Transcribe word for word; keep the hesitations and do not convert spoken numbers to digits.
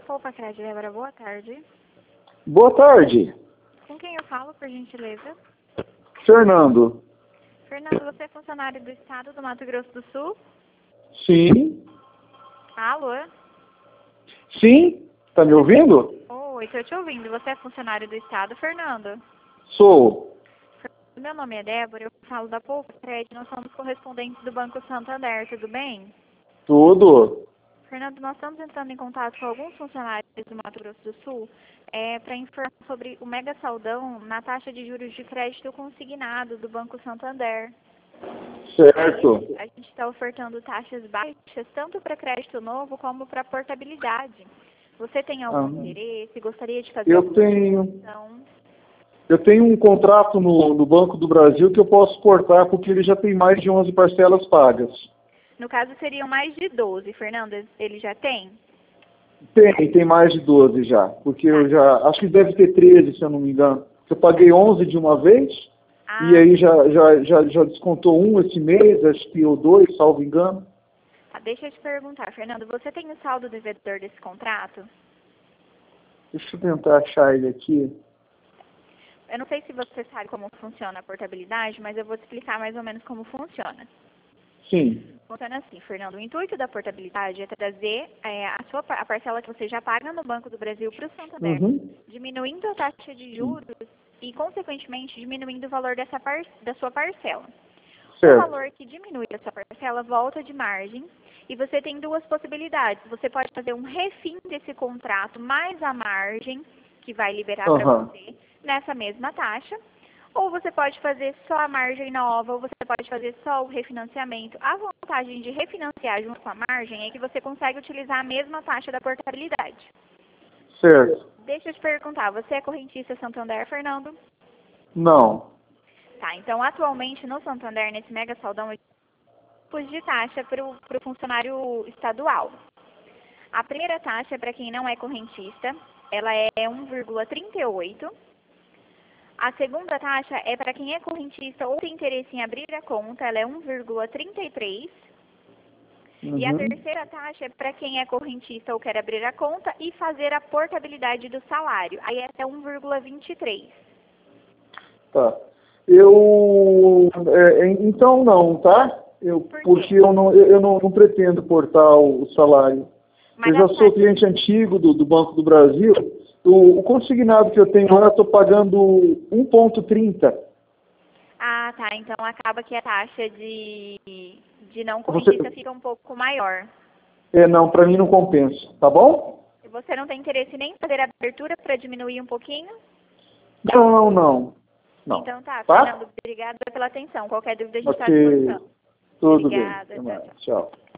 Poupa Crédito, Débora, boa tarde. Boa tarde. Com quem eu falo, por gentileza? Fernando. Fernando, você é funcionário do Estado do Mato Grosso do Sul? Sim. Alô? Sim? Tá me ouvindo? Oi, estou te ouvindo. Você é funcionário do Estado, Fernando? Sou. Meu nome é Débora, eu falo da Poupa Crédito, nós somos correspondentes do Banco Santander, tudo bem? Tudo. Fernando, nós estamos entrando em contato com alguns funcionários do Mato Grosso do Sul é, para informar sobre o mega saldão na taxa de juros de crédito consignado do Banco Santander. Certo. A gente está ofertando taxas baixas tanto para crédito novo como para portabilidade. Você tem algum Ah, interesse? Gostaria de fazer eu alguma tenho, sugestão? eu tenho um contrato no, no Banco do Brasil que eu posso cortar porque ele já tem mais de onze parcelas pagas. No caso, seriam mais de doze, Fernando. Ele já tem? Tem, tem mais de doze já. Porque eu já, acho que deve ter treze, se eu não me engano. Eu paguei onze de uma vez, Ah, e aí já, já, já, já descontou um esse mês, acho que ou dois, salvo engano. tá, deixa eu te perguntar, Fernando. Você tem o saldo devedor desse contrato? Deixa eu tentar achar ele aqui. Eu não sei se você sabe como funciona a portabilidade, mas eu vou te explicar mais ou menos como funciona. Sim. Funciona assim, Fernando. O intuito da portabilidade é trazer é, a, sua, a parcela que você já paga no Banco do Brasil para o Santander, Uhum. diminuindo a taxa de juros e, consequentemente, diminuindo o valor dessa par, da sua parcela. O Certo. valor que diminui a sua parcela volta de margem e você tem duas possibilidades. Você pode fazer um refim desse contrato mais a margem, que vai liberar para Aham. você, nessa mesma taxa. Ou você pode fazer só a margem nova, ou você pode fazer só o refinanciamento. A vantagem de refinanciar junto com a margem é que você consegue utilizar a mesma taxa da portabilidade. Certo. Deixa eu te perguntar, você é correntista Santander, Fernando? Não. Tá, então atualmente no Santander, nesse mega saldão, tipos de taxa para o funcionário estadual. A primeira taxa, para quem não é correntista, ela é um vírgula trinta e oito. A segunda taxa é para quem é correntista ou tem interesse em abrir a conta, ela é um vírgula trinta e três. E a Uhum. terceira taxa é para quem é correntista ou quer abrir a conta e fazer a portabilidade do salário. Aí essa é um vírgula vinte e três. Tá. Eu. é, então não, tá? Eu, Por porque quê? eu não, eu eu não, não pretendo cortar o, o salário. Mas Eu a já sou taxa... cliente antigo do, do Banco do Brasil. O, o consignado que eu tenho lá, eu estou pagando um vírgula trinta. Ah, tá. Então acaba que a taxa de, de não Você, correntista fica um pouco maior. é, não, para mim não compensa, tá bom? E você não tem interesse nem em fazer a abertura para diminuir um pouquinho? Não, não, não. Então tá, Tá? Fernando, obrigada pela atenção. Qualquer dúvida a gente está à Ok, disposição. tudo bem. Obrigada, Até tchau, mais. tchau. Tchau.